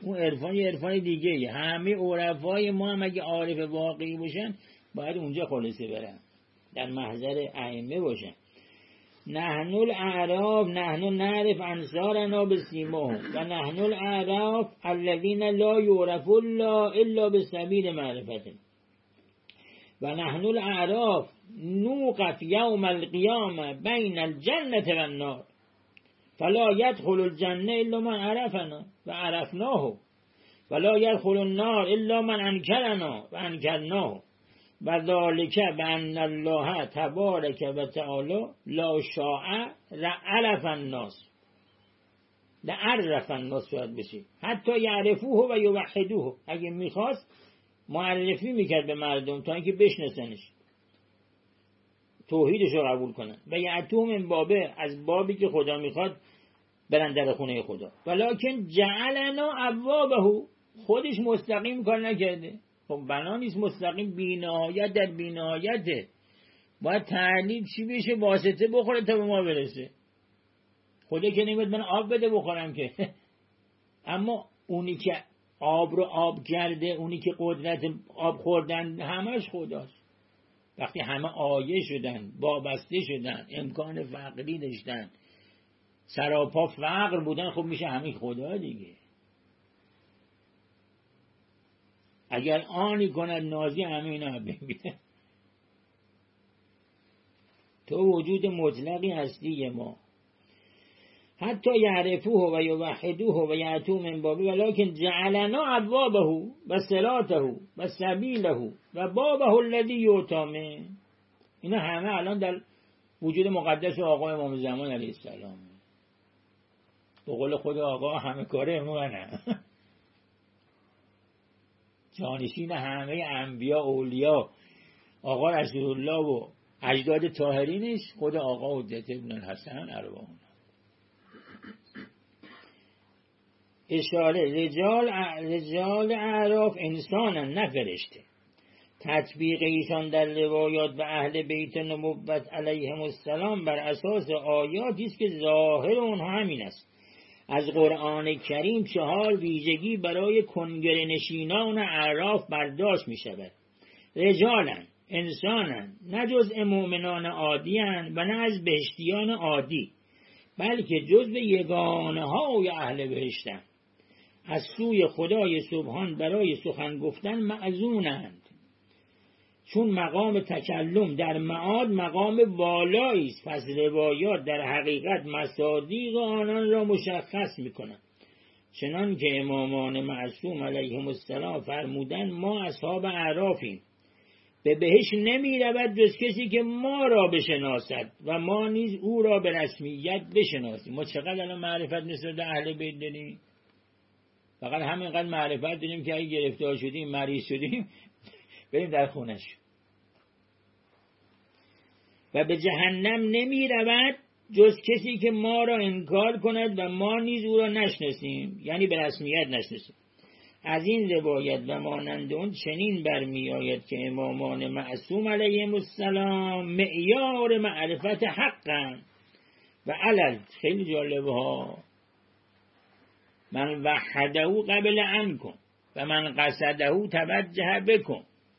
اون عرفان یه عرفان دیگه. همه عرفای ما هم اگه عارف واقعی باشن باید اونجا خلاصه برن، در محضر ائمه باشن. نحن الاعراف نحن نعرف انصارنا بسیماهم و نحن الاعراف الذین لا یعرف الله الا بسبیل معرفته و نحن الاعراف نوقف یوم القیامه بین الجنة و النار فلا يدخل الجنة الا من عرفنا و عرفناه ولا يدخل النار الا من انکرنا و انکرناه و ذالک بان الله تبارک و تعالی لا شاء لعرف الناس لعرف الناس باید بشه حتی یعرفوه و یوحدوه. اگه میخواست معرفی میکرد به مردم تا اینکه بشناسنش، توحیدش رو قبول کنن. و یعتوم من بابه، از بابی که خدا میخواد برن در خونه خدا. ولکن جعلنا ابوابه، خودش مستقیم کار نکرده. خب بنا نیست مستقیم، بی‌نهایت در بی‌نهایته. باید تعلیل چی بشه واسطه بخوره تا به ما برسه. خدا که نمیاد من آب بده بخورم که اما اونی که آب رو آب کرده، اونی که قدرت آب خوردن همش خداست. وقتی همه آیه شدن، وابسته شدن، امکان فقری داشتن، سراپا فقر بودن، خب میشه همه خدا دیگه. اگر آنی کند نازی همه اینا ببینه. تو وجود مطلقی هستی ما. حتی یعرفوه و یوحدوه و یعتو من بابه ولکن جعلنا ابوابه و صلاته و سبیله و بابه الذی یعتامه. اینا همه الان در وجود مقدس آقا امام زمان علیه السلام. به قول خود آقا همه کاره منه. جانشین همه انبیا اولیا آقا رسول الله و اجداد طاهرینش خود آقا حجت ابن الحسن ارواحون. اشاره رجال اعراف انسانن نه فرشته. تطبیق ایشان در روایات به اهل بیت نبوت علیهم السلام بر اساس آیاتی است که ظاهر اونها همین است. از قرآن کریم 4 ویژگی برای کنگر نشینان اعراف برداشت می شود. رجالن، انسانن، نه جزء مؤمنان عادیان و نه از بهشتیان عادی، بلکه جزء یگانه های اهل بهشتن. از سوی خدای سبحان برای سخن گفتن مأذونند، چون مقام تکلم در معاد مقام بالایی است. پس روایات در حقیقت مصادیق آنان را مشخص می‌کنند. چنان که امامان معصوم علیهم السلام فرمودند ما اصحاب اعرافیم، به بهشت نمی رود جز کسی که ما را بشناسد و ما نیز او را به رسمیت بشناسیم. ما چقدر الان معرفت نسبت به اهل بیت داریم؟ فقط همینقدر معرفت داریم که اگه گرفتار شدیم، مریض شدیم، بریم در خونش. و به جهنم نمی رود جز کسی که ما را انکار کند و ما نیز او را نشناسیم، یعنی به رسمیت نشناسیم. از این روایت و مانند اون چنین برمی آید که امامان معصوم علیهم السلام معیار معرفت حقن و علل. خیلی جالبه ها. من وحده قبل عنکم و من قصده توجه بکن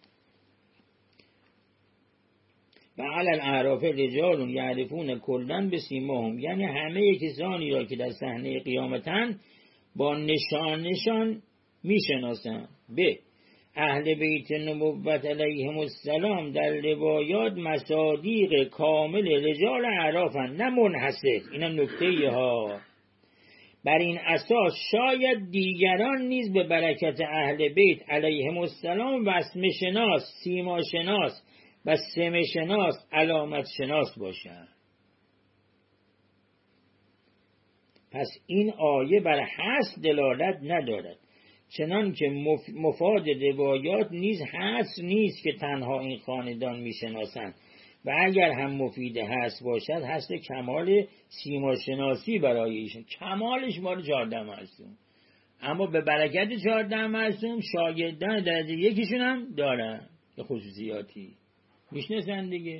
و علل اعراف رجال یعرفون کلن بسیماهم، یعنی همه کسانی را که در صحنه قیامتن با نشانشان میشناسند. به اهل بیت نبوت علیهم السلام در روایات مصادیق کامل رجال اعرافند نه منحصر. اینا نکته ها. بر این اساس شاید دیگران نیز به برکت اهل بیت علیهم السلام وسم شناس، سیما شناس و سم شناس، علامت شناس باشند. پس این آیه بر حصر دلالت ندارد، چنان که مفاد روایات نیز حصر نیست که تنها این خاندان میشناسند و اگر هم مفید حصر باشد حصر کمال سیماشناسی برای ایشون. کمالش مال 14 معصوم، اما به برکت 14 معصوم شاگردان درجه یکیشون هم دارن به خصوصیاتی میشناسن دیگه.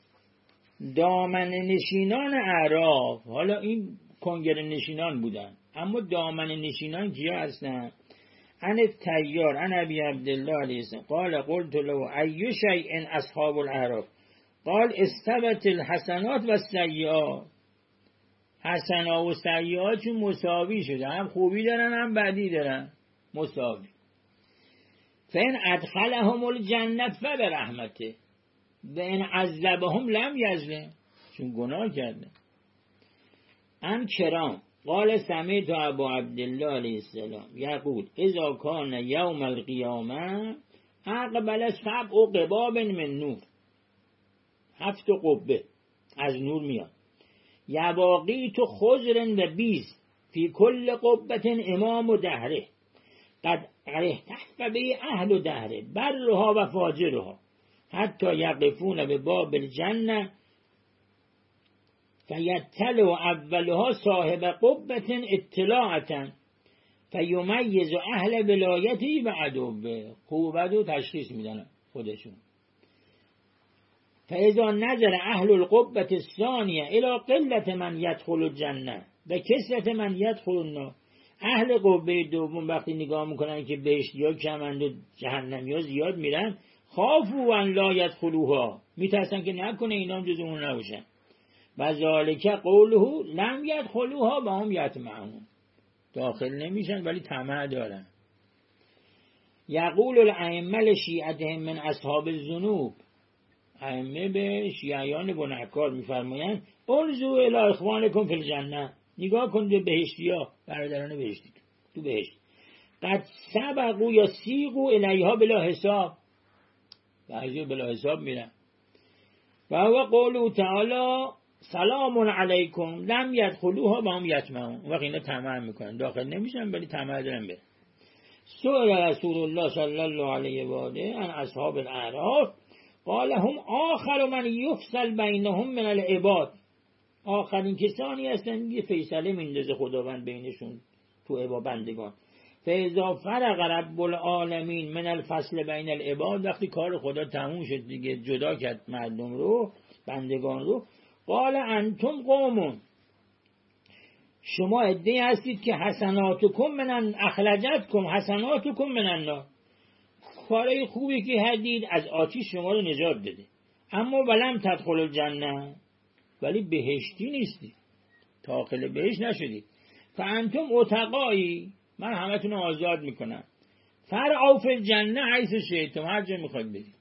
دامن نشینان اعراف، حالا این کنگر نشینان بودن، اما دامن نشینان کیا هستن؟ عن التیار عن ابی عبدالله علیه السلام قال قلت له ای شیء اصحاب الاعراف قال استوت الحسنات و السیئات. حسنا و سیئات چون مساوی شده، هم خوبی دارن هم بدی دارن، مساوی. فین ادخلهم الجنت فبرحمته و این عذبهم لم یظلم، چون گناه کرده. ان کرام قال سمعت ابو عبدالله علیه السلام یقول اذا کان یوم القیامه اقبل سبع قباب من نور، 7 قبه از نور میاد. یواقیت خضر و بیز فی کل قبة امام دهره قد احتف به اهل دهره برها و فاجرها حتی یقفون به باب الجنه فیطلع اولها صاحب قبة اطلاعة فیمیز اهل ولایتی و عدوه. خوب و عدو تشخیص میدن خودشون. فاذا نظر اهل القبة الثانیه الى قلة من يدخل الجنه و کثرت من يدخل النار، اهل قبه دوم وقتی نگاه میکنن که بهشتی‌ها کمند و جهنمی‌ها زیاد میرن، خافوا ان لا يدخلوها، میترسن که نکنه اینا هم جز اون نباشن. و ذالک قوله لم يدخلوها و هم یطمعون، داخل نمیشن ولی طمع دارن. یقول الائمه لشیعتهم من اصحاب الذنوب، ائمه به شیعیان گناهکار میفرمایند انظروا الی اخوانکم فی الجنه، نگاه کن به بهشتی‌ها، برادران بهشتی تو بهشت. قد سبقوا یا سیقوا الیها بلا حساب، بعضی بلا حساب میرن. و هو قوله تعالی سلام علیکم لم یدخلوها و هم یطمعون، وقت اینا طمع میکنن، داخل نمیشن ولی طمع دارن برن. سئل رسول الله صلی الله علیه و آله عن اصحاب الاعراف قال هم آخر من یفصل بینهم من العباد، آخرین کسانی هستند که فیصله میندازه خداوند بینشون تو عباد بندگان. فاذا فرغ رب العالمین من الفصل بین العباد، وقتی کار خدا تموم شد دیگه، جدا کرد مردم رو، بندگان رو، قال انتم قوم، شما عده‌ای هستید که حسناتکم من اخرجتکم حسناتکم من النار، کارهای خوبی که هدید از آتش شما رو نجات داده، اما ولم تدخل الجنه، ولی بهشتی نیستی، داخل بهشت نشدید. فانتم اتقایی، من همتون رو آزاد میکنم. فرعوا فی الجنه حیث شئتم، هر جا میخواید برید.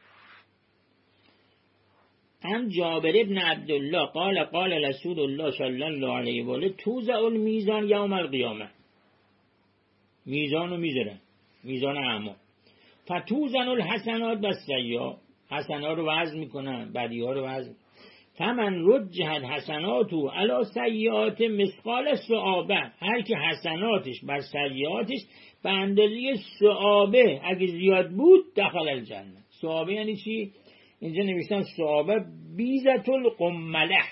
عن جابر ابن عبدالله قال قال رسول الله صلی الله علیه و آله توزع المیزان یوم القیامه، میزان رو میذارن، میزان اعمال. فتوزن الحسنات و السیئات، حسنات رو وزن میکنن، بدیها رو وزن. فمن رجحت حسناتو علی سیئات مثقال ثعابه، هر که حسناتش بر سیئاتش به اندازه ثعابه اگه زیاد بود دخل الجنه. ثعابه یعنی چی؟ اینجا نوشتن ثعابه بیزت القمله،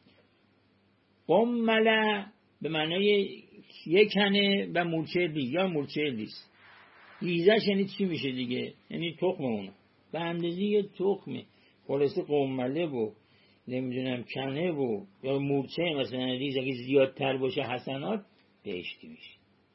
قمله به معنای یک هنه و مورچه لیز یا مورچه لیز. لیزش یعنی چی میشه دیگه؟ یعنی تخم اونه، به اندازه یه تخمه. خلاصه قمله و نمیدونم کنه و یا مورچه مثلا لیز اگه زیادتر باشه حسنات بهشتی میشه.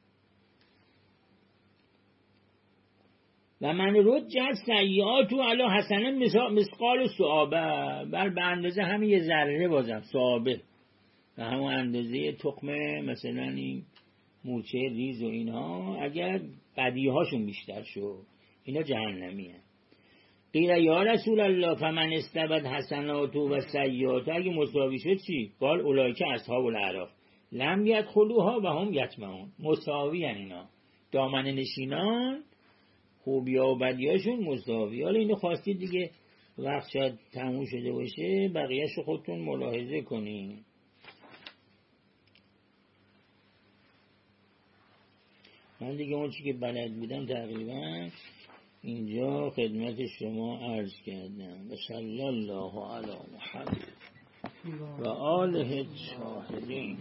و من رجحت سیئاتو علی حسنه مثقال ثعابه، بر به اندازه همین یه ذره بازم ثعابه، و همون اندازه تخمه مثلا این مورچه ریز و اینها، اگر بدیهاشون بیشتر شو اینا جهنمی هست. قیل یا رسول الله فمن استبد حسناتو و سیئاتو، اگه مساوی شد چی؟ قال اولئک اصحاب الاعراف لم یدخلوها و هم یطمعون، مساوی هن اینا، دامن نشینان خوبیا و بدیاشون مساوی. حالا اینو خواستید دیگه، وقت شاید تموم شده باشه، بقیه‌شو خودتون ملاحظه کنین. من دیگه اون چی که بلد بودم تقریبا اینجا خدمت شما عرض کردم. و صلی الله علی محمد و آله الطاهرین.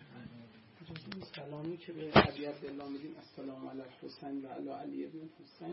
سلامی که به ابی عبدالله میدیم السلام علی الحسین و علی علی ابن حسین.